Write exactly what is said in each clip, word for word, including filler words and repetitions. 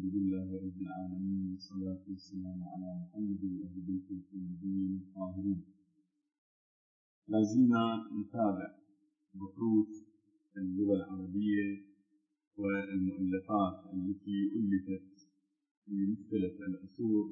الحمد لله رب العالمين، والصلاة والسلام على محمد وأهل بيته الطيبين الطاهرين. لازلنا نتابع بحوث اللغة العربية والمؤلفات التي ألفت في مختلف العصور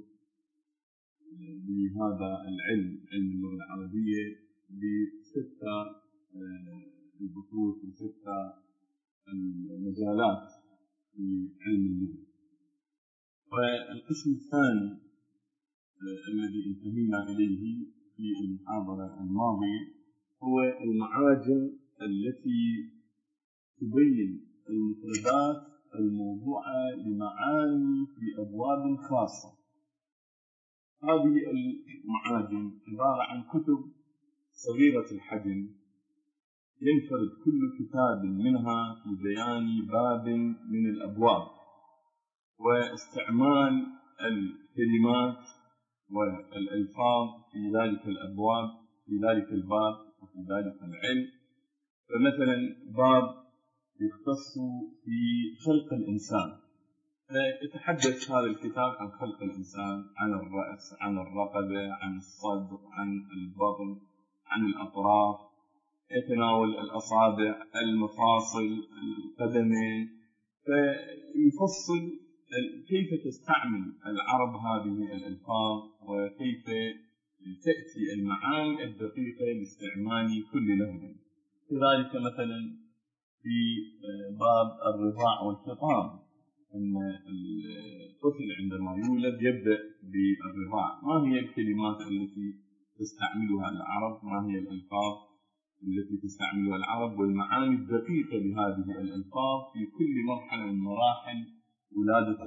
بهذا العلم، علم اللغة العربية، بستة البحوث وستة المجالات في علم اللغة. والقسم الثاني الذي انتهينا إليه في المحاضرة الماضية هو المعاجم التي تبين المفردات الموضوعة لمعاني في أبواب خاصة. هذه المعاجم عبارة عن كتب صغيرة الحجم، ينفرد كل كتاب منها في بيان باب من الأبواب واستعمال الكلمات والألفاظ في ذلك الأبواب، في ذلك الباب وفي ذلك العلم. فمثلا باب يختص في خلق الإنسان، فيتحدث هذا الكتاب عن خلق الإنسان، عن الرأس، عن الرقبة، عن الصدر، عن البطن، عن الأطراف، يتناول الأصابع، المفاصل، القدمين، فيفصل كيف تستعمل العرب هذه الألفاظ وكيف تأتي المعاني الدقيقة لاستعمال كل لفظ. كذلك مثلا في باب الرضاع والفطام، أن الطفل عندما يولد يبدأ بالرضاع، ما هي الكلمات التي تستعملها العرب، ما هي الألفاظ التي تستعملها العرب، والمعاني الدقيقة لهذه الألفاظ في كل مرحلة من مراحل ولادة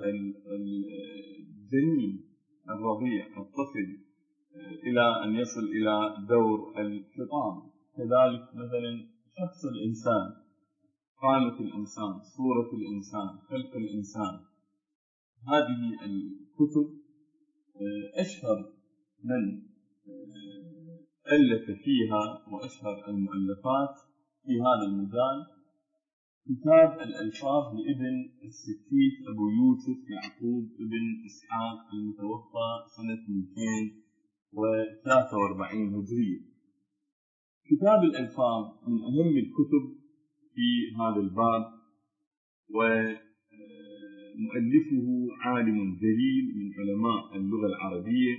الجنين الرضيع الطفل إلى أن يصل إلى دور الفطام. كذلك مثلا شخص الإنسان، قامة الإنسان، صورة الإنسان، خلق الإنسان. هذه الكتب أشهر من ألف فيها وأشهر المؤلفات في هذا المجال كتاب الألفاظ لابن السكيت أبو يوسف يعقوب ابن إسحاق المتوفى سنة اثنين وثلاثة وأربعين هجرية. كتاب الألفاظ من أهم الكتب في هذا الباب، ومؤلفه عالم جليل من علماء اللغة العربية،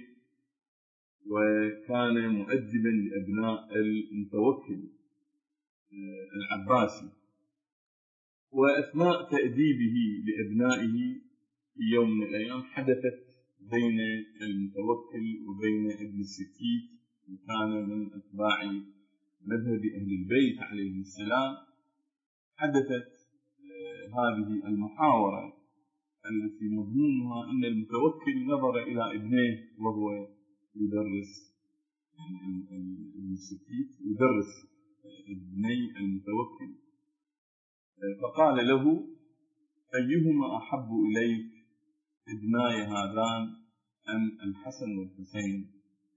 وكان مؤدبا لأبناء المتوكل العباسي. وأثناء تأديبه لأبنائه في يوم من الأيام حدثت بين المتوكل وبين ابن السكيت، وكان من أتباع مذهب أهل البيت عليه السلام، حدثت هذه المحاورة التي مضمونها أن المتوكل نظر إلى ابنه وهو يدرس ابن السكيت يدرس ابني المتوكل، فقال له: أيهما أحب إليك، ابناي هذان أم الحسن والحسين؟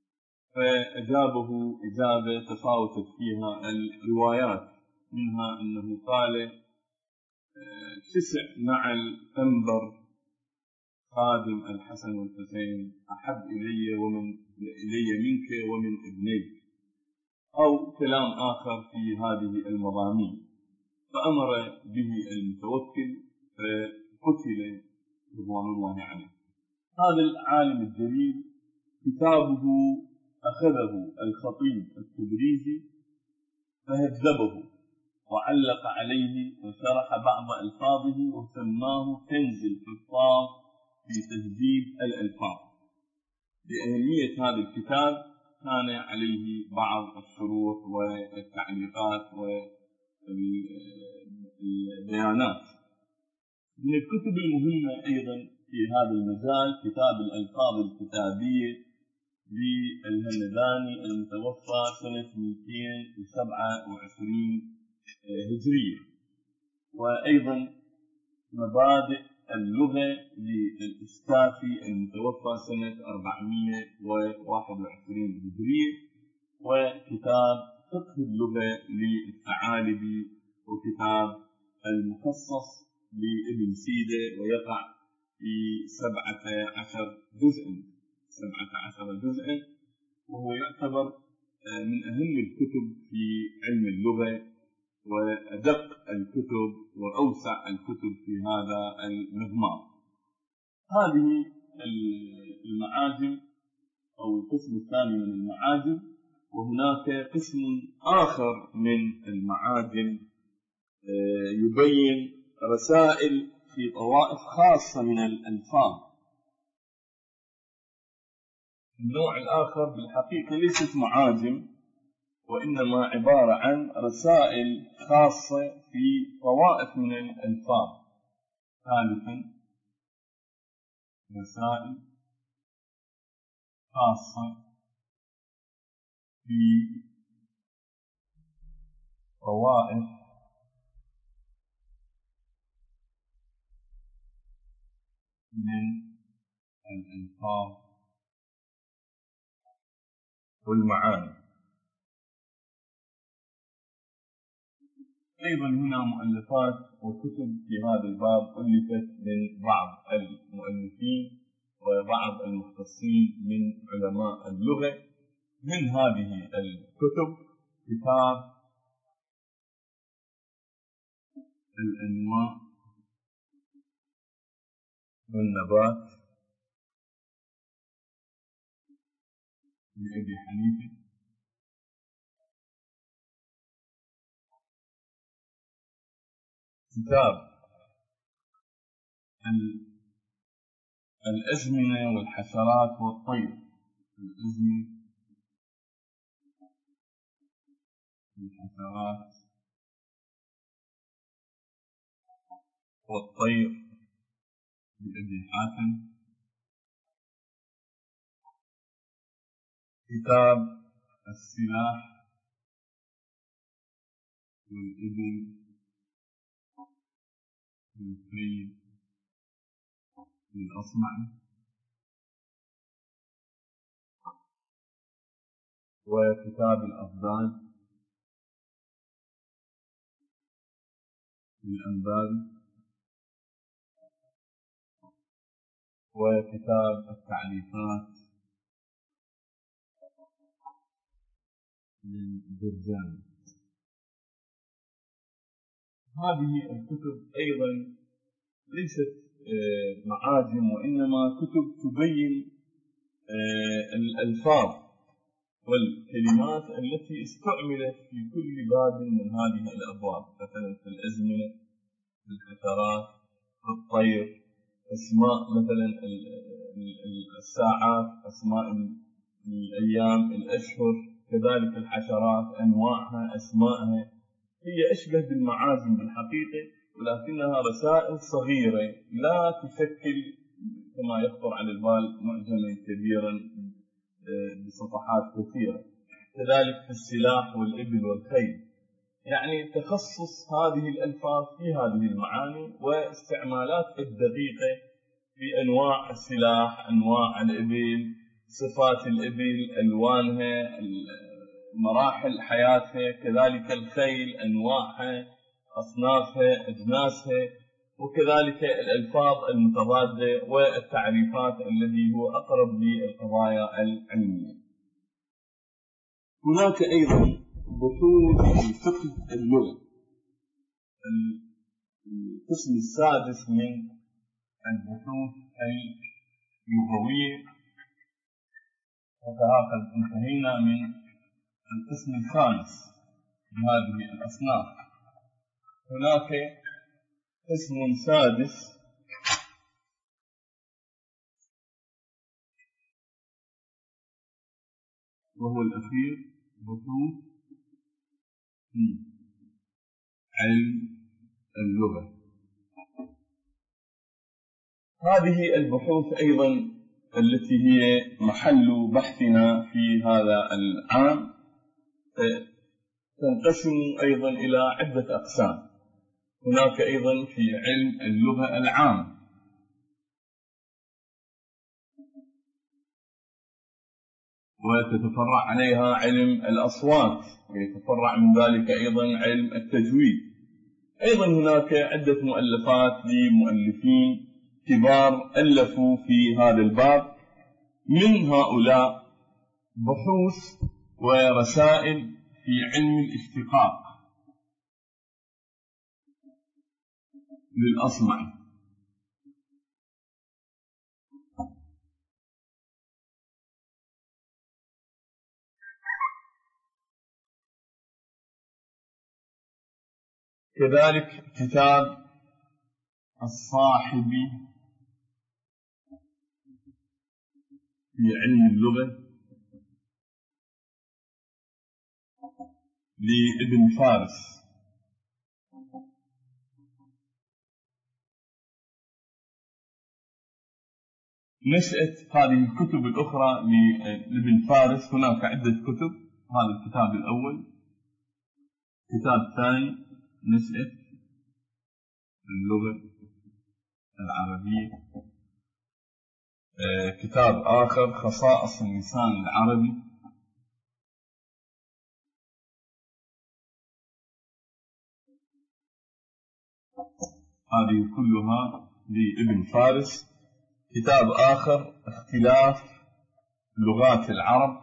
فأجابه إجابة تفاوتت فيها الروايات، منها أنه قال: تسع نعل أنبر خادم الحسن والحسين أحب إلي ومن إلي منك ومن ابنيك، أو كلام آخر في هذه المضامين. فأمر به المتوكل فقتل رضوان الله عليه. هذا العالم الجليل كتابه أخذه الخطيب التبريزي فهذبه وعلق عليه وشرح بعض ألفاظه وسماه كنز الحفاظ في تهذيب الألفاظ. لأهمية هذا الكتاب كان عليه بعض الشروح والتعليقات والبيانات. من الكتب المهمة أيضا في هذا المجال كتاب الألفاظ الكتابية للهمداني المتوفى سنة اثنين وسبعة وعشرين هجرية، وأيضا مبادئ اللغة للإسكافي المتوفى سنة أربعمائة وواحد وعشرين هجرية، وكتاب فقه اللغة للثعالبي، وكتاب المخصص لابن سيدة ويقع في سبعة عشر جزءا سبعة عشر جزءا، وهو يعتبر من أهم الكتب في علم اللغة وأدق الكتب وأوسع الكتب في هذا المضمار. هذه المعاجم أو القسم الثاني من المعاجم. وهناك قسم آخر من المعاجم يبين رسائل في طوائف خاصة من الألفاظ. النوع الآخر بالحقيقة ليست معاجم، وإنما عبارة عن رسائل خاصة في طوائف من الألفاظ. ثالثا رسائل خاصة في طوائف من الألفاظ والمعاني. أيضا هنا مؤلفات وكتب في هذا الباب ألفت من بعض المؤلفين وبعض المختصين من علماء اللغة. من هذه الكتب كتاب الأنواع والنبات لأبي حنيفة، كتاب الأزمنة والحشرات والطير، الأزمنة والحشرات والطير لأبي حاتم، كتاب السلاح والإبل والخيل للأصمعي، وكتاب الأفضال للأنباري، وكتاب التعريفات للجرجاني. هذه الكتب أيضا ليست معاجم، وإنما كتب تبين الألفاظ والكلمات التي استعملت في كل باب من هذه الأبواب، مثلا في الأزمنة، في الحشرات، في الطير، أسماء مثلا الساعات، أسماء الأيام، الأشهر، كذلك الحشرات أنواعها، أسماءها. هي أشبه بالمعاجم بالحقيقة، ولكنها رسائل صغيرة لا تشكل كما يخطر على البال معجما كبيرا بصفحات كثيرة. كذلك في السلاح والإبل والخيل، يعني تخصص هذه الألفاظ في هذه المعاني واستعمالات الدقيقة في أنواع السلاح، أنواع الإبل، صفات الإبل، ألوانها، مراحل حياتها، كذلك الخيل أنواعها، أصنافها، أجناسها، وكذلك الألفاظ المتضادة والتعريفات الذي هو أقرب للقضايا العلمية. هناك أيضا بحوث في فقه اللغة، القسم السادس من البحوث اللغوية، وهكذا انتهينا من القسم الخامس بهذه الأصناف. هناك قسم سادس وهو الأخير، بحوث في علم اللغة. هذه البحوث أيضا التي هي محل بحثنا في هذا العام تنقسم أيضا إلى عدة أقسام. هناك أيضا في علم اللغة العام، وتتفرع عليها علم الأصوات، ويتفرع من ذلك أيضا علم التجويد. أيضا هناك عدة مؤلفات لمؤلفين كبار ألفوا في هذا الباب، من هؤلاء بحوث ورسائل في علم الاشتقاق للأصمعي، كذلك كتاب الصاحبي في علم اللغة لابن فارس، نشأت هذه الكتب الأخرى لابن فارس. هناك عدة كتب، هذا الكتاب الأول. كتاب ثاني نشأة اللغة العربية. كتاب آخر خصائص اللسان العربي. هذه كلها لابن فارس. كتاب آخر اختلاف لغات العرب.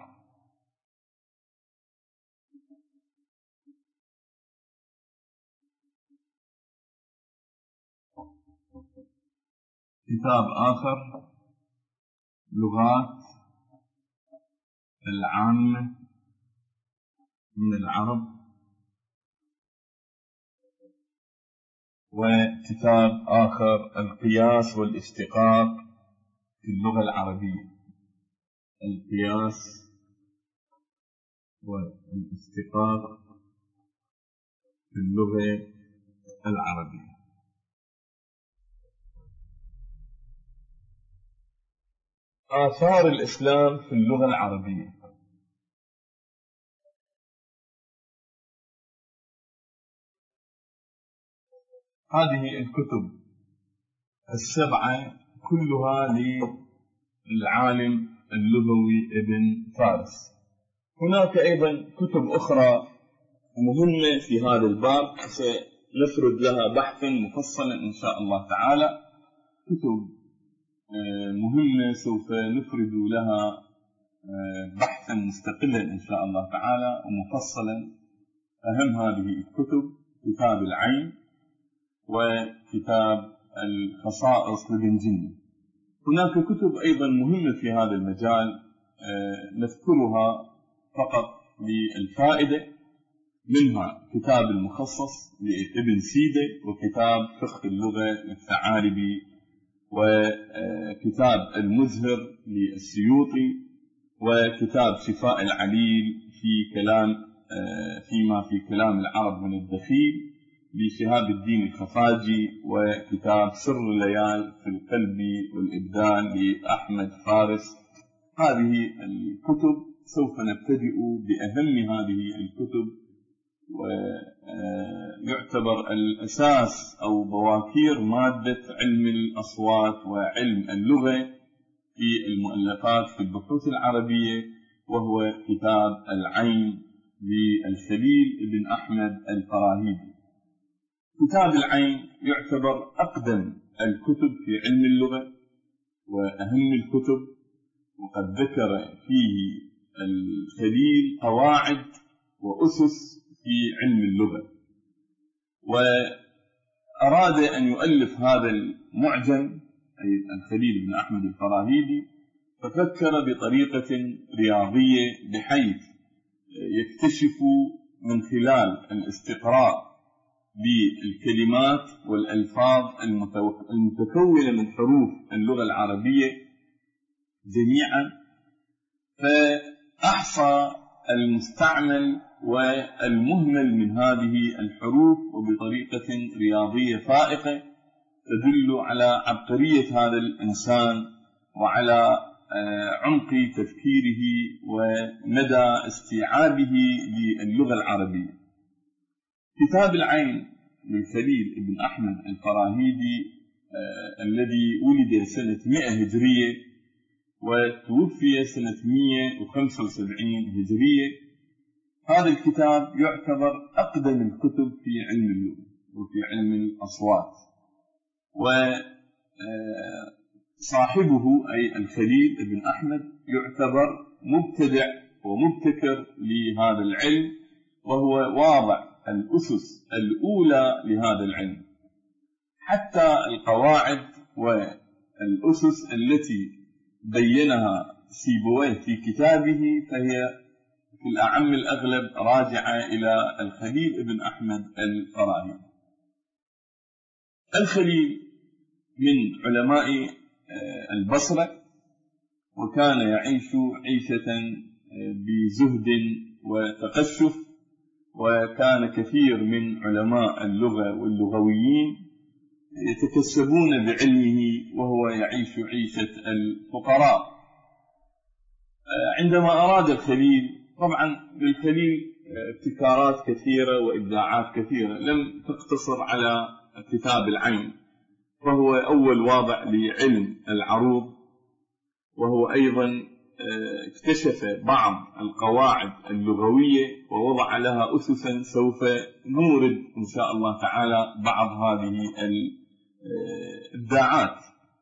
كتاب آخر لغات العامة من العرب. وكتاب آخر القياس والاشتقاق في اللغة العربية. القياس والاشتقاق في اللغة العربية. آثار الإسلام في اللغة العربية. هذه الكتب السبعة كلها للعالم اللغوي ابن فارس. هناك أيضا كتب أخرى مهمة في هذا الباب سنفرد لها بحثا مفصلا إن شاء الله تعالى. كتب مهمة سوف نفرد لها بحثا مستقلا إن شاء الله تعالى ومفصلا. أهم هذه الكتب كتاب العين وكتاب الخصائص لابن جني. هناك كتب أيضا مهمة في هذا المجال نذكرها فقط للفائدة، منها كتاب المخصص لابن سيدة، وكتاب فقه اللغة للثعالبي، وكتاب المزهر للسيوطي، وكتاب شفاء العليل في كلام فيما في كلام العرب من الدخيل لشهاب الدين الخفاجي، وكتاب سر الليال في القلب والإبدان لأحمد فارس. هذه الكتب سوف نبتدئ بأهم هذه الكتب، ويعتبر الأساس أو بواكير مادة علم الأصوات وعلم اللغة في المؤلفات في البحوث العربية، وهو كتاب العين للخليل بن أحمد الفراهيدي. كتاب العين يعتبر أقدم الكتب في علم اللغة وأهم الكتب، وقد ذكر فيه الخليل قواعد وأسس في علم اللغة، وأراد أن يؤلف هذا المعجم أي الخليل بن أحمد الفراهيدي، ففكر بطريقة رياضية بحيث يكتشف من خلال الاستقراء بالكلمات والألفاظ المتكونة من حروف اللغة العربية جميعا، فأحصى المستعمل والمهمل من هذه الحروف وبطريقة رياضية فائقة تدل على عبقرية هذا الإنسان وعلى عمق تفكيره ومدى استيعابه للغة العربية. كتاب العين للخليل بن أحمد الفراهيدي آه الذي ولد سنة مئة هجرية وتوفي سنة مئة وخمسة وسبعين هجرية. هذا الكتاب يعتبر أقدم الكتب في علم اللغة وفي علم الأصوات، صاحبه أي الخليل ابن أحمد يعتبر مبتدع ومبتكر لهذا العلم، وهو واضع الأسس الأولى لهذا العلم. حتى القواعد والأسس التي بينها سيبويه في كتابه فهي في الأعم الأغلب راجعة إلى الخليل ابن أحمد الفراهيدي. الخليل من علماء البصرة، وكان يعيش عيشة بزهد وتقشف، وكان كثير من علماء اللغة واللغويين يتكسبون بعلمه وهو يعيش عيشة الفقراء. عندما أراد الخليل، طبعا للخليل ابتكارات كثيرة وإبداعات كثيرة لم تقتصر على كتاب العين، فهو أول واضع لعلم العروض، وهو أيضا اكتشف بعض القواعد اللغوية ووضع لها أسسا سوف نورد إن شاء الله تعالى بعض هذه الإبداعات.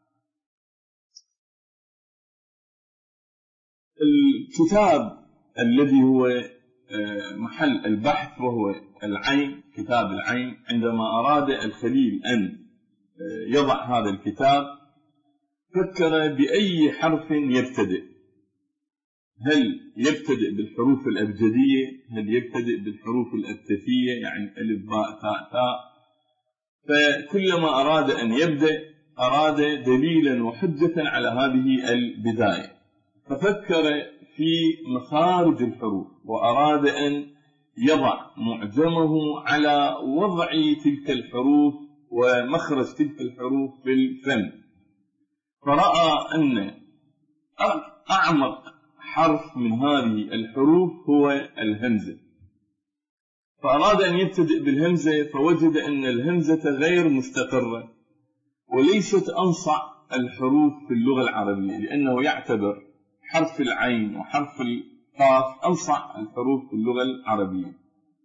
الكتاب الذي هو محل البحث وهو العين، كتاب العين، عندما أراد الخليل أن يضع هذا الكتاب فكر بأي حرف يبتدئ، هل يبتدئ بالحروف الأبجدية، هل يبتدئ بالحروف الأبتثية يعني ألف باء تاء تاء. فكلما أراد أن يبدأ أراد دليلا وحجة على هذه البداية، ففكر في مخارج الحروف وأراد أن يضع معجمه على وضع تلك الحروف ومخرج تلك الحروف في الفم، فرأى أن أعمق حرف من هذه الحروف هو الهمزة، فأراد أن يبتدئ بالهمزة، فوجد أن الهمزة غير مستقرة وليست أنصع الحروف في اللغة العربية، لأنه يعتبر حرف العين وحرف القاف أنصع الحروف في اللغة العربية.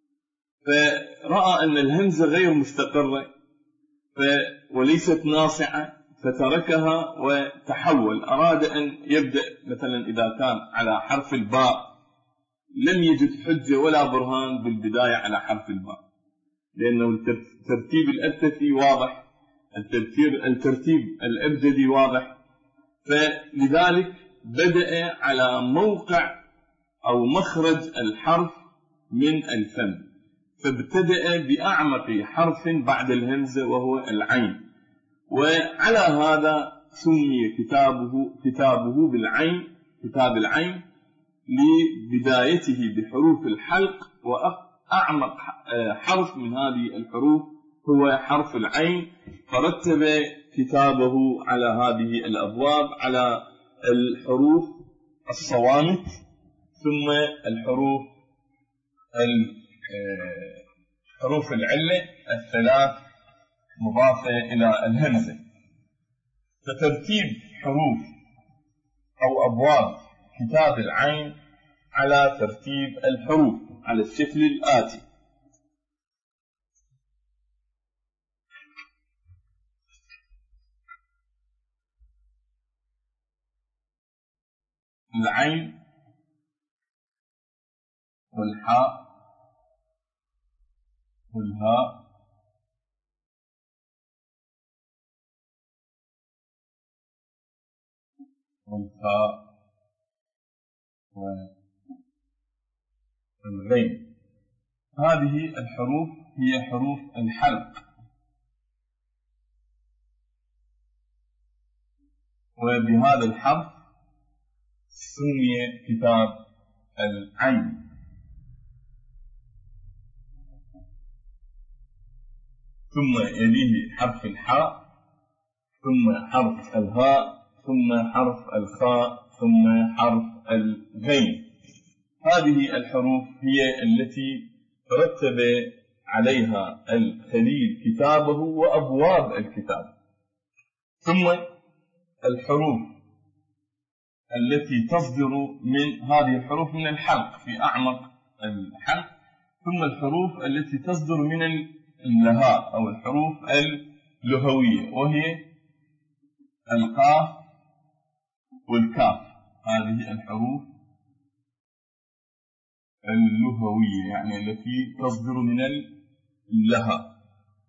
فرأى أن الهمزة غير مستقرة وليست ناصعة، فتركها وتحول. أراد أن يبدأ مثلا إذا كان على حرف الباء لم يجد حجة ولا برهان بالبداية على حرف الباء، لأنه الترتيب الأبتثي واضح، الترتيب, الترتيب الأبجدي واضح، فلذلك بدأ على موقع أو مخرج الحرف من الفم، فابتدأ بأعمق حرف بعد الهمزة وهو العين، وعلى هذا سمي كتابه كتابه بالعين، كتاب العين، لبدايته بحروف الحلق، وأعمق حرف من هذه الحروف هو حرف العين، فرتب كتابه على هذه الأبواب، على الحروف الصوامت، ثم الحروف حروف العلة الثلاث مضافة إلى الهمزة. فترتيب حروف أو أبواب كتاب العين على ترتيب الحروف على الشكل الآتي: العين والحاء والهاء والفاء والغين. هذه الحروف هي حروف الحلق، وبهذا الحرف سمي كتاب العين. ثم يليه حرف الحاء، ثم حرف الهاء، ثم حرف الخاء، ثم حرف الغين. هذه الحروف هي التي رتب عليها الخليل كتابه وأبواب الكتاب. ثم الحروف التي تصدر من هذه الحروف من الحلق في أعمق الحلق، ثم الحروف التي تصدر من اللهاء أو الحروف اللهوية، وهي القاف والكاف، هذه الحروف اللغوية يعني التي تصدر من اللهى.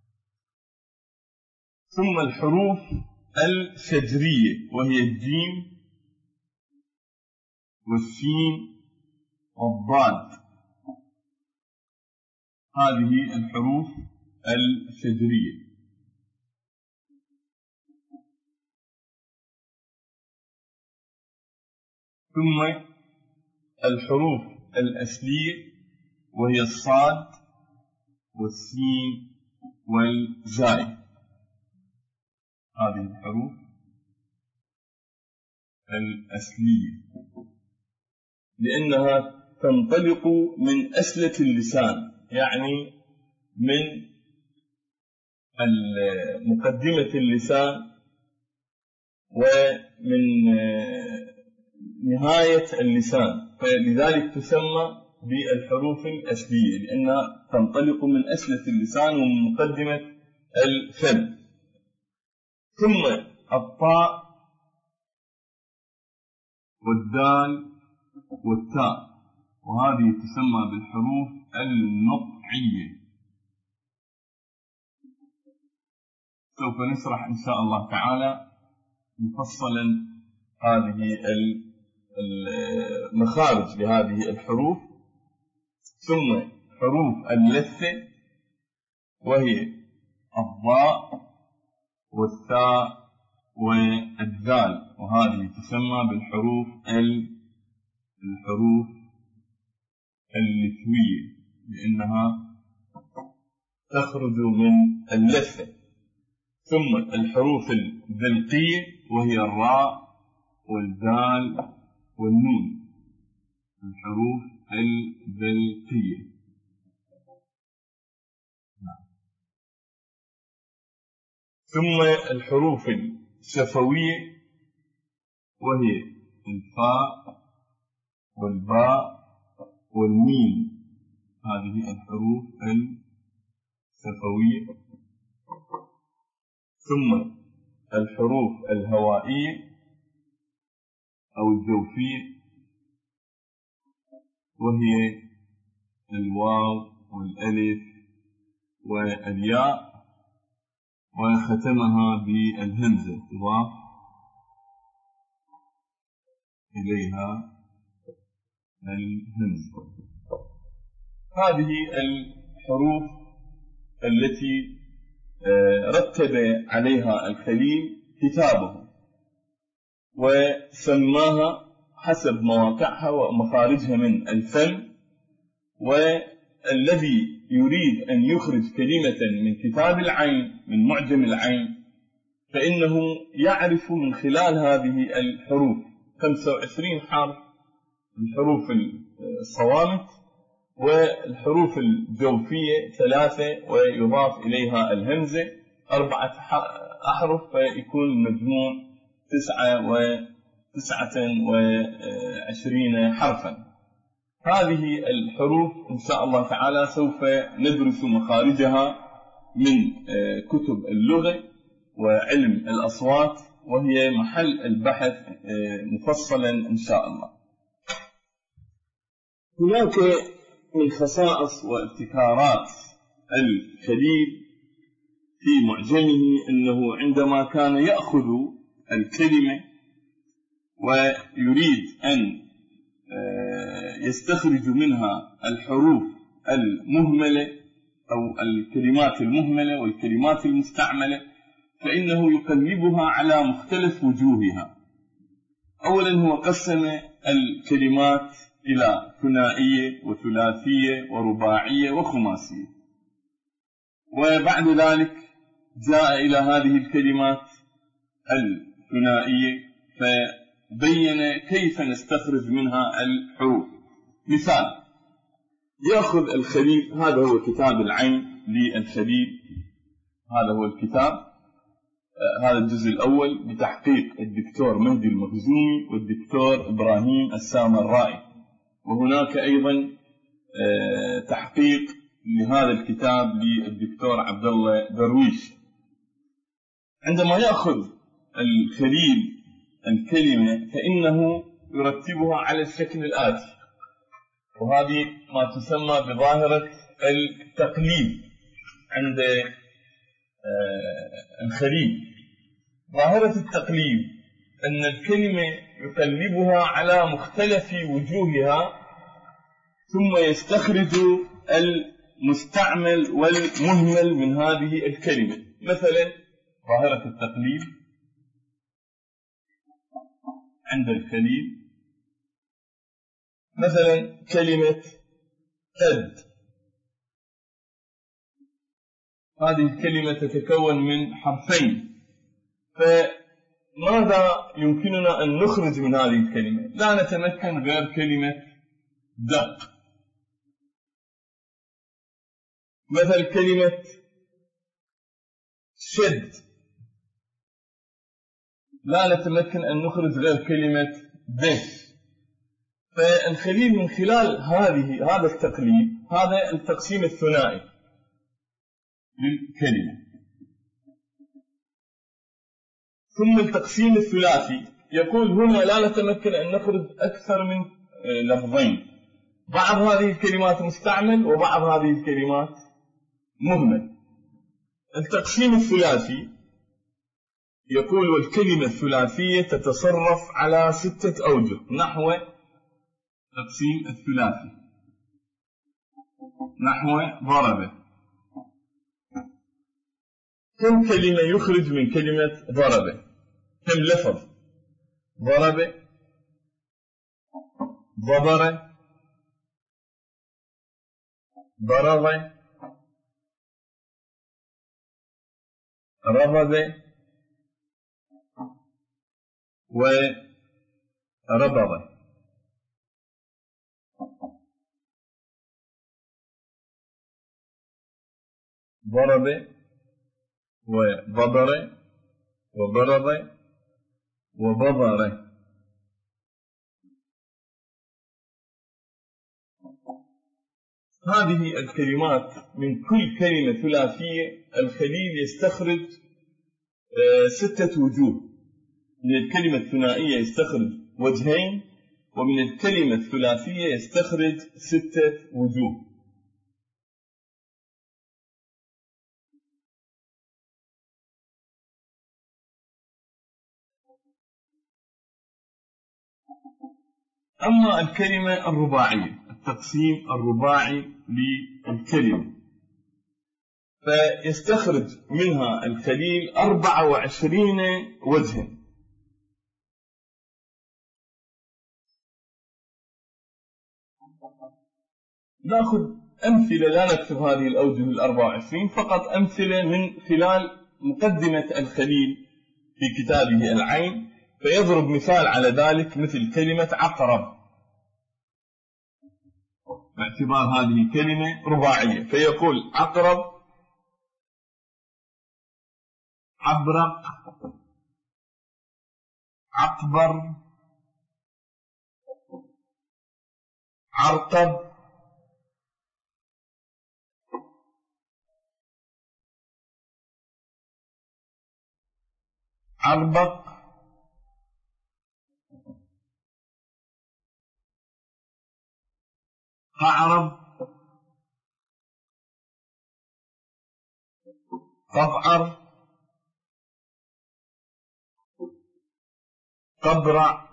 ثم الحروف الشجرية وهي الجيم والسين والضاد، هذه الحروف الشجرية. ثم الحروف الأصلية وهي الصاد والسين والزاي، هذه الحروف الأصلية لأنها تنطلق من أسلة اللسان، يعني من مقدمة اللسان ومن نهاية اللسان، فلذلك تسمى بالحروف الأصلية لأنها تنطلق من أسلة اللسان ومن مقدمة الفم. ثم الطاء والدال والتاء، وهذه تسمى بالحروف النطعية. سوف نشرح إن شاء الله تعالى مفصلا هذه المخارج لهذه الحروف. ثم حروف اللثة وهي الضاء والثاء والذال، وهذه تسمى بالحروف الحروف اللثوية لأنها تخرج من اللثة. ثم الحروف الذلقية وهي الراء والدال والنون، الحروف الذلقية. ثم الحروف الشفوية وهي الفاء والباء والميم، هذه الحروف الشفوية. ثم الحروف الهوائية أو الجوفية وهي الواو والألف والياء، وختمها بالهمزة تضاف إليها الهمزة. هذه الحروف التي رتب عليها الخليل كتابه وسماها حسب مواقعها ومخارجها من الفم، والذي يريد أن يخرج كلمة من كتاب العين من معجم العين فإنه يعرف من خلال هذه الحروف خمسة وعشرين حرف، الحروف الصوامت والحروف الجوفية ثلاثة ويضاف إليها الهمزة أربعة أحرف فيكون المجموع تسعة وتسعة وعشرين حرفا. هذه الحروف إن شاء الله تعالى سوف ندرس مخارجها من كتب اللغة وعلم الأصوات، وهي محل البحث مفصلا إن شاء الله. هناك من خصائص وابتكارات الخليل في معجمه أنه عندما كان يأخذ الكلمة ويريد أن يستخرج منها الحروف المهملة أو الكلمات المهملة والكلمات المستعملة فإنه يقلبها على مختلف وجوهها. أولا هو قسم الكلمات إلى ثنائية وثلاثية ورباعية وخماسية، وبعد ذلك جاء إلى هذه الكلمات الثنائية فبين كيف نستخرج منها الحروف. مثال، يأخذ الخليل، هذا هو كتاب العين للخليل، هذا هو الكتاب، هذا الجزء الأول بتحقيق الدكتور مهدي المخزومي والدكتور إبراهيم السامرائي، وهناك أيضا تحقيق لهذا الكتاب للدكتور عبد الله درويش. عندما يأخذ الخليل الكلمة فإنه يرتبها على الشكل الآتي، وهذه ما تسمى بظاهرة التقليد عند الخليل. ظاهرة التقليد أن الكلمة يقلبها على مختلف وجوهها ثم يستخرج المستعمل والمهمل من هذه الكلمة. مثلا ظاهرة التقليد عند الخليل، مثلا كلمة قد، هذه الكلمة تتكون من حرفين، فماذا يمكننا أن نخرج من هذه الكلمة؟ لا نتمكن غير كلمة دق. مثل كلمة شد، لا نتمكن أن نخرج غير كلمة دش. فالخليل من خلال هذه هذا التقليد، هذا التقسيم الثنائي للكلمة. ثم التقسيم الثلاثي يقول هنا لا نتمكن أن نخرج أكثر من لفظين، بعض هذه الكلمات مستعمل وبعض هذه الكلمات مهمل. التقسيم الثلاثي يقول والكلمة الثلاثية تتصرف على ستة أوجه نحو التقسيم الثلاثي. نحو ضرب، كم كلمة يخرج من كلمة ضرب؟ كم لفظ؟ ضرب، ضبر، ضرب، ربب، وربب. ضرب وضبر وضرب وبضر. هذه الكلمات من كل كلمة ثلاثية الخليل يستخرج ستة وجوه. من الكلمة الثنائية يستخرج وجهين، ومن الكلمة الثلاثية يستخرج ستة وجوه. أما الكلمة الرباعية، التقسيم الرباعي للكلمة، فيستخرج منها الخليل أربعة وعشرين وجها. نأخذ أمثلة، لا نكتب هذه الأوجه الأربعة وعشرين، فقط أمثلة من خلال مقدمة الخليل في كتابه العين، فيضرب مثال على ذلك مثل كلمة عقرب، باعتبار هذه كلمة رباعية، فيقول عقرب، عبرق، عقبر، عرقب، عربق، قعرب، قفعر، قبرع،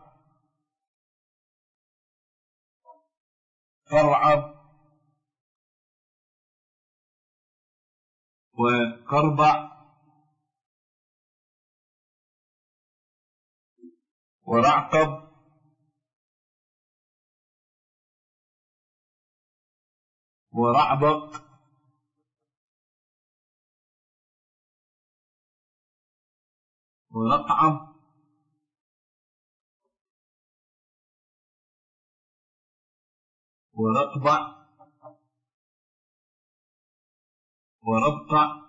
قرعب، وقربع، ورعقب، ورعبق، ورقعب، ورقبع، وربقع،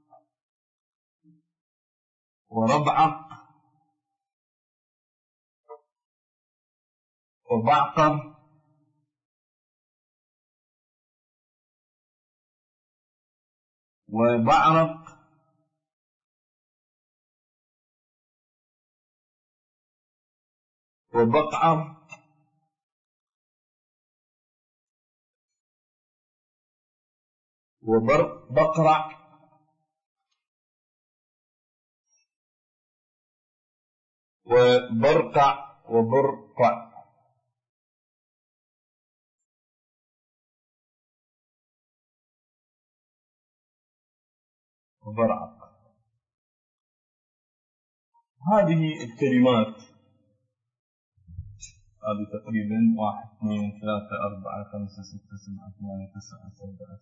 وربعق، وبعقر، وبعرق، وبقعر وبقرع وبرقع وبرقع وبرعق. هذه الكلمات هذه تقريبا واحد اثنين ثلاثة أربعة خمسة ستة سبعة ثمانية تسعة عشرة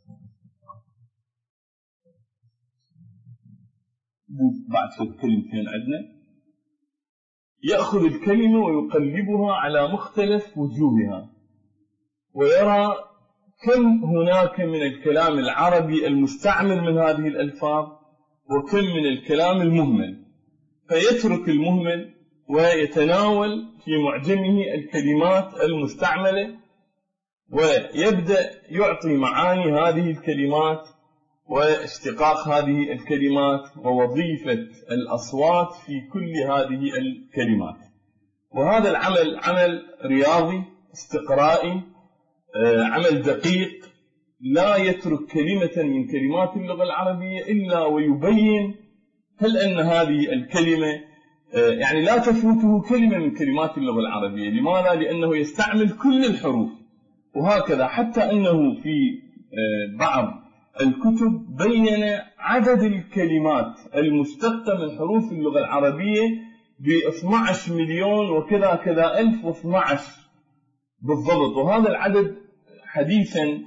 بعد في كلمتين عندنا. يأخذ الكلمة ويقلبها على مختلف وجوهها ويرى كم هناك من الكلام العربي المستعمل من هذه الألفاظ وكم من الكلام المهمل، فيترك المهمل ويتناول في معجمه الكلمات المستعملة ويبدأ يعطي معاني هذه الكلمات واشتقاق هذه الكلمات ووظيفة الأصوات في كل هذه الكلمات. وهذا العمل عمل رياضي استقرائي، عمل دقيق، لا يترك كلمة من كلمات اللغة العربية إلا ويبين هل أن هذه الكلمة يعني لا تفوته كلمة من كلمات اللغة العربية. لماذا؟ لأنه يستعمل كل الحروف. وهكذا حتى أنه في بعض الكتب بين عدد الكلمات المشتقة من حروف اللغة العربية ب اثني عشر مليون وكذا كذا ألف واثني عشر بالضبط. وهذا العدد حديثا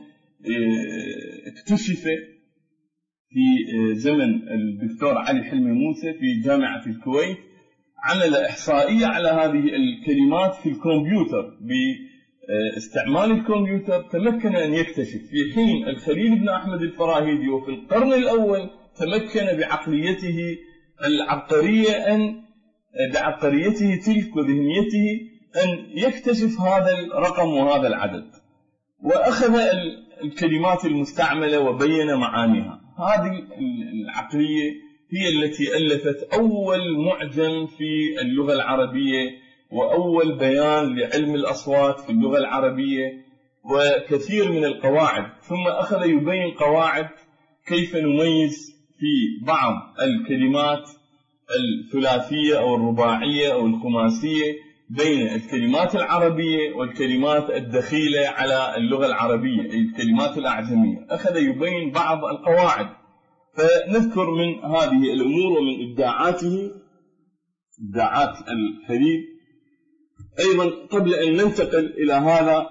اكتشف في زمن الدكتور علي حلمي موسى في جامعة الكويت، عمل إحصائية على هذه الكلمات في الكمبيوتر. باستعمال الكمبيوتر تمكن أن يكتشف في حين الخليل بن أحمد الفراهيدي وفي القرن الأول تمكن بعقليته العبقرية أن بعبقريته تلك وذهنيته أن يكتشف هذا الرقم وهذا العدد، وأخذ الكلمات المستعملة وبين معانيها. هذه العقلية هي التي ألفت أول معجم في اللغة العربية وأول بيان لعلم الأصوات في اللغة العربية وكثير من القواعد. ثم أخذ يبين قواعد كيف نميز في بعض الكلمات الثلاثية أو الرباعية أو الخماسية بين الكلمات العربية والكلمات الدخيلة على اللغة العربية أي الكلمات الأعجمية. أخذ يبين بعض القواعد. فنذكر من هذه الأمور ومن إبداعاته إبداعات الخليل. أيضا قبل أن ننتقل إلى هذا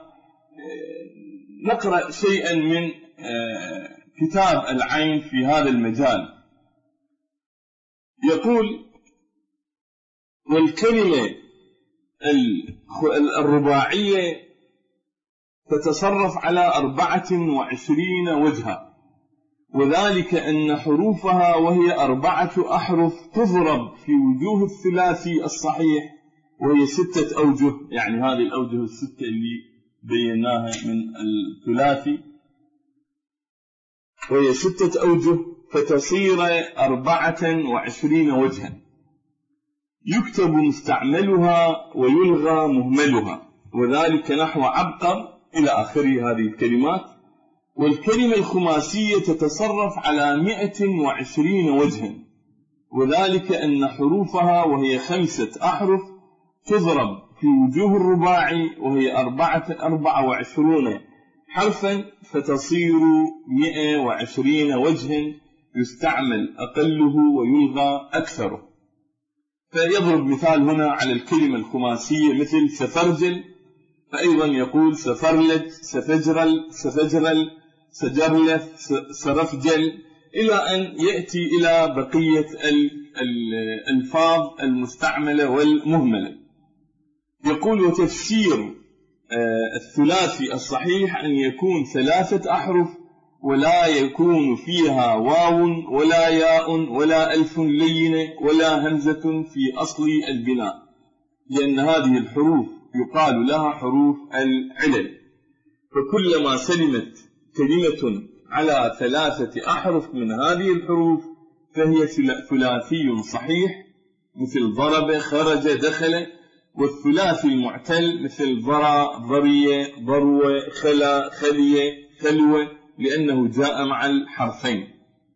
نقرأ شيئا من كتاب العين في هذا المجال. يقول: والكلمة الرباعية تتصرف على أربعة وعشرين وجها، وذلك أن حروفها وهي أربعة أحرف تضرب في وجوه الثلاثي الصحيح وهي ستة أوجه. يعني هذه الأوجه الستة اللي بيناها من الثلاثي وهي ستة أوجه، فتصير أربعة وعشرين وجها يكتب مستعملها ويلغى مهملها، وذلك نحو عبقر إلى آخر هذه الكلمات. والكلمة الخماسية تتصرف على مئة وعشرين وجها، وذلك أن حروفها وهي خمسة أحرف تضرب في وجوه الرباعي وهي أربعة أربعة وعشرون حرفا، فتصير مئة وعشرين وجها يستعمل أقله ويلغى أكثره. فيضرب مثال هنا على الكلمة الخماسية مثل سفرجل، فأيضا يقول سفرلج، سفجرل، سفجرل، سجرلف، سرفجل، إلى أن يأتي إلى بقية الألفاظ المستعملة والمهملة. يقول: وتفسير الثلاثي الصحيح أن يكون ثلاثة أحرف ولا يكون فيها واو ولا ياء ولا ألف لينة ولا همزة في أصل البناء، لأن هذه الحروف يقال لها حروف العلل. فكلما سلمت كلمة على ثلاثة أحرف من هذه الحروف فهي ثلاثي صحيح، مثل ضرب، خرج، دخل. والثلاثي المعتل مثل ضرى، ضرية، ضروة، خلا، خلية، خلوة، لأنه جاء مع الحرفين.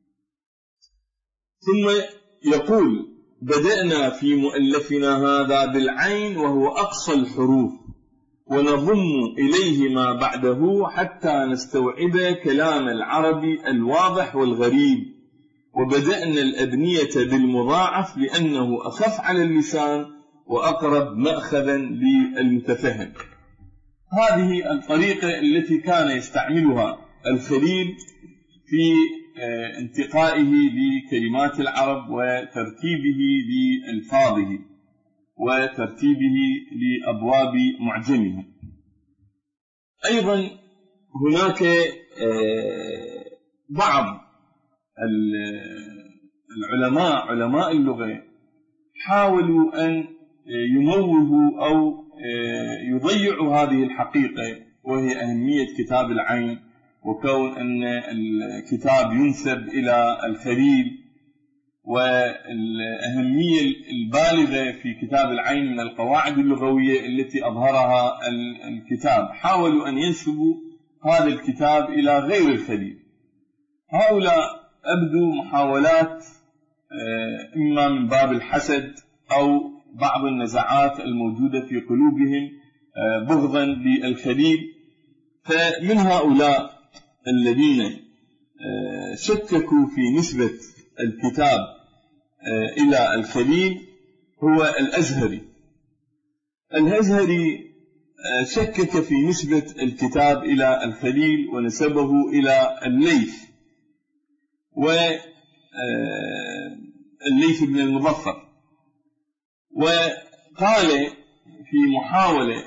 ثم يقول: بدأنا في مؤلفنا هذا بالعين وهو أقصى الحروف، ونضم إليه ما بعده حتى نستوعب كلام العرب الواضح والغريب، وبدأنا الأبنية بالمضاعف لأنه أخف على اللسان وأقرب مأخذا للمتفهم. هذه الطريقة التي كان يستعملها الخليل في انتقائه لكلمات العرب وترتيبه لألفاظه وترتيبه لأبواب معجمها. أيضا هناك بعض العلماء علماء اللغة حاولوا أن يموهوا أو يضيعوا هذه الحقيقة، وهي أهمية كتاب العين، وكون أن الكتاب ينسب إلى الخليل، والأهمية البالغة في كتاب العين من القواعد اللغوية التي أظهرها الكتاب. حاولوا أن ينسبوا هذا الكتاب إلى غير الخليل. هؤلاء أبدوا محاولات إما من باب الحسد أو بعض النزعات الموجودة في قلوبهم بغضا للخليل. فمن هؤلاء الذين شككوا في نسبة الكتاب إلى الخليل هو الأزهري. الأزهري شكك في نسبة الكتاب إلى الخليل ونسبه إلى الليث، والليث بن المظفر، وقال في محاولة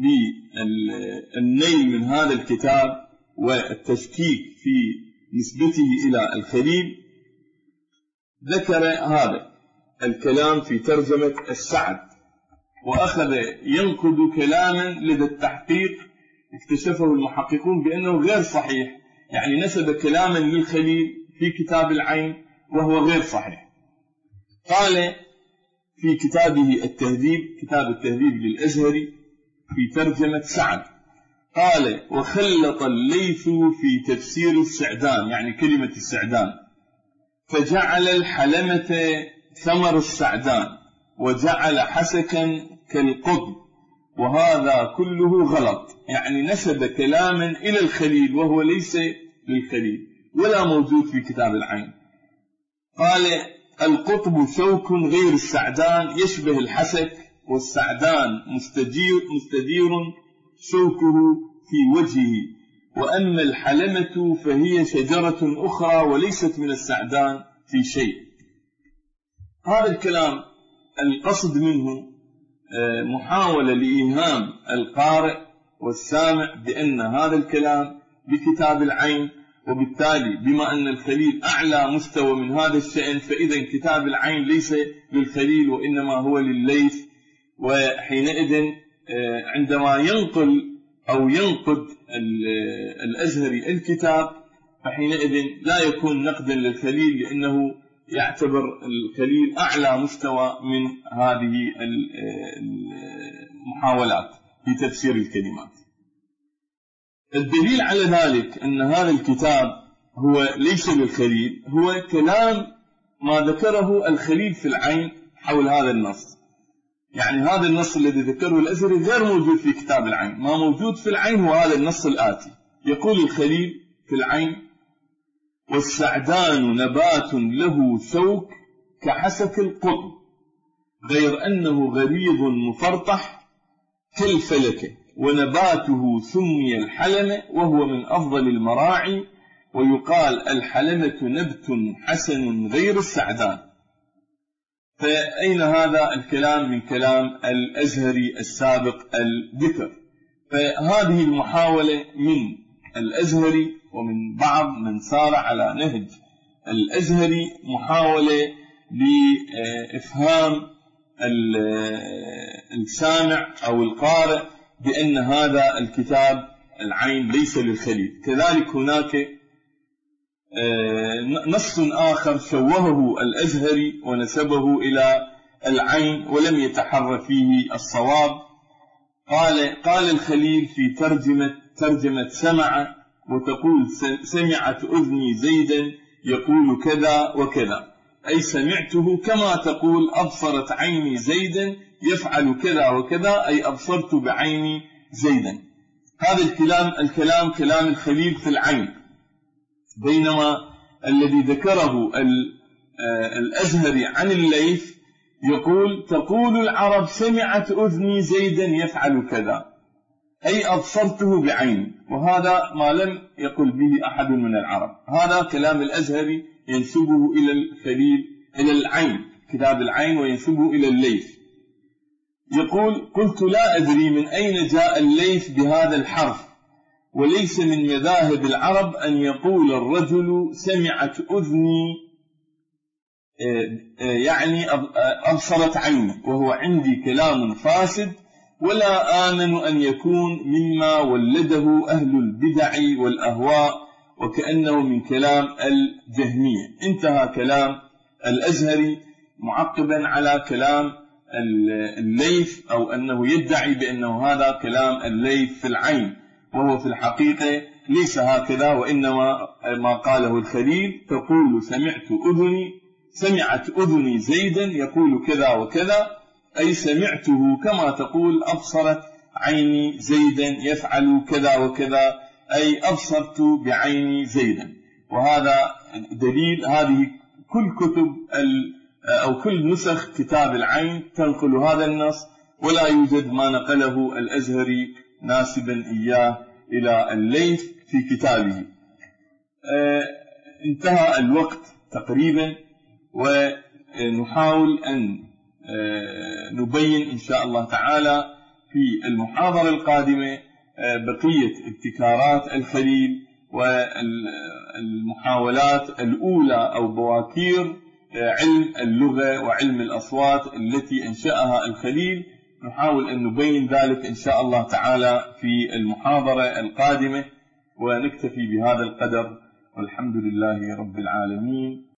للنيل من هذا الكتاب والتشكيك في نسبته إلى الخليل ذكر هذا الكلام في ترجمة السعد، وأخذ ينقد كلاما لدى التحقيق اكتشفه المحققون بأنه غير صحيح، يعني نسب كلاما للخليل في كتاب العين وهو غير صحيح. قال في كتابه التهذيب، كتاب التهذيب للأزهري، في ترجمة سعد، قال: وخلط الليث في تفسير السعدان، يعني كلمة السعدان، فجعل الحلمة ثمر السعدان، وجعل حسكا كالقطب، وهذا كله غلط. يعني نسب كلاما إلى الخليل وهو ليس للخليل ولا موجود في كتاب العين. قال: القطب شوك غير السعدان يشبه الحسك، والسعدان مستدير, مستدير شوكه في وجهه، وأما الحلمة فهي شجرة أخرى وليست من السعدان في شيء. هذا الكلام القصد منه محاولة لإيهام القارئ والسامع بأن هذا الكلام بكتاب العين، وبالتالي بما أن الخليل أعلى مستوى من هذا الشأن فإذا كتاب العين ليس للخليل وإنما هو للليث. وحينئذ عندما ينقل أو ينقد الأزهري الكتاب فحينئذ لا يكون نقدا للخليل، لأنه يعتبر الخليل أعلى مستوى من هذه المحاولات في تفسير الكلمات. الدليل على ذلك أن هذا الكتاب هو ليس للخليل هو كلام ما ذكره الخليل في العين حول هذا النص. يعني هذا النص الذي ذكره الأزهري غير موجود في كتاب العين، ما موجود في العين هو هذا النص الآتي. يقول الخليل في العين: والسعدان نبات له شوك كحسك القطب، غير أنه غليظ مفرطح كالفلكة، ونباته سمي الحلمة وهو من أفضل المراعي، ويقال الحلمة نبت حسن غير السعدان. فأين هذا الكلام من كلام الأزهري السابق الذكر؟ فهذه المحاولة من الأزهري ومن بعض من سار على نهج الأزهري محاولة لإفهام السامع أو القارئ بأن هذا الكتاب العين ليس للخليل. كذلك هناك نص آخر شوهه الأزهري ونسبه إلى العين ولم يتحرى فيه الصواب. قال قال الخليل في ترجمة ترجمة سمع، وتقول سمعت أذني زيدا يقول كذا وكذا، أي سمعته كما تقول أبصرت عيني زيدا يفعل كذا وكذا، أي أبصرت بعيني زيدا. هذا الكلام الكلام كلام الخليل في العين، بينما الذي ذكره الأزهري عن الليث يقول تقول العرب سمعت أذني زيدا يفعل كذا، أي أبصرته بعيني، وهذا ما لم يقل به أحد من العرب. هذا كلام الأزهري ينسبه إلى الخليل إلى العين، كتاب العين، وينسبه إلى الليث. يقول قلت لا أدري من أين جاء الليث بهذا الحرف، وليس من مذاهب العرب أن يقول الرجل سمعت أذني يعني أبصرت عيني، وهو عندي كلام فاسد، ولا آمن أن يكون مما ولده أهل البدع والأهواء، وكأنه من كلام الجهمية. انتهى كلام الأزهري معقبا على كلام الليث، أو أنه يدعي بأنه هذا كلام الليث في العين، وهو في الحقيقة ليس هكذا، وإنما ما قاله الخليل تقول سمعت أذني سمعت أذني زيدا يقول كذا وكذا، أي سمعته كما تقول أبصرت عيني زيدا يفعل كذا وكذا، أي أبصرت بعيني زيدا. وهذا دليل، هذه كل كتب أو كل نسخ كتاب العين تنقل هذا النص، ولا يوجد ما نقله الأزهري ناسبا إياه إلى الليث في كتابه. آه انتهى الوقت تقريبا، ونحاول أن آه نبين إن شاء الله تعالى في المحاضرة القادمة آه بقية ابتكارات الخليل والمحاولات الأولى أو بواكير علم اللغة وعلم الأصوات التي أنشأها الخليل. نحاول أن نبين ذلك إن شاء الله تعالى في المحاضرة القادمة، ونكتفي بهذا القدر، والحمد لله رب العالمين.